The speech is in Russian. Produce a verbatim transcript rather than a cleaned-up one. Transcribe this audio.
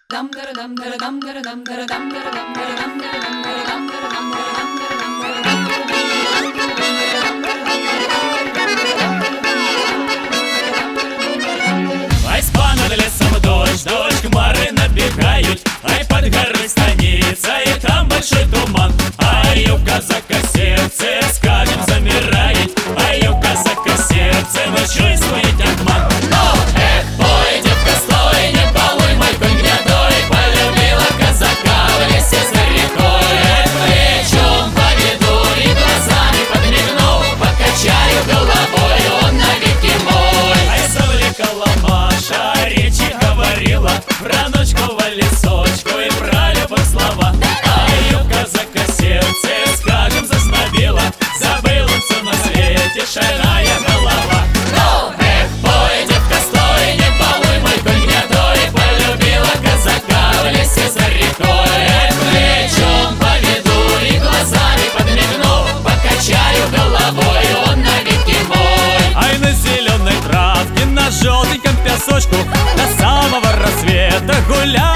Ай, спана лесом дождь, дождь, хмары набегают. Ай, под горой станица, и там большой туман. Ай, у казака сердце с каждым замирает. Ай, у казака сердце, но чувствует обман. Но, эх, пой, девка, стой, не балуй мой конь гнедой. Полюбила казака в лесе за рекой. Эх, плечом поведу и глазами подмигну. Покачаю головой, он навеки мой. Ай, завлекала Маша, речи говорила про ночку в лесочку и про любовь слова. Ай, у казака сердце с каждым заснобило. Забыл он все на свете, шальная голова. Ну, эх, пой, девка, стой, не балуй мой конь гнедой. Полюбила казака в лесе за рекой. Эх, плечом поведу и глазами подмигну. Покачаю головой, он навеки мой. Ай, на зеленой травке, на желтеньком песочку до самого рассвета гуляй.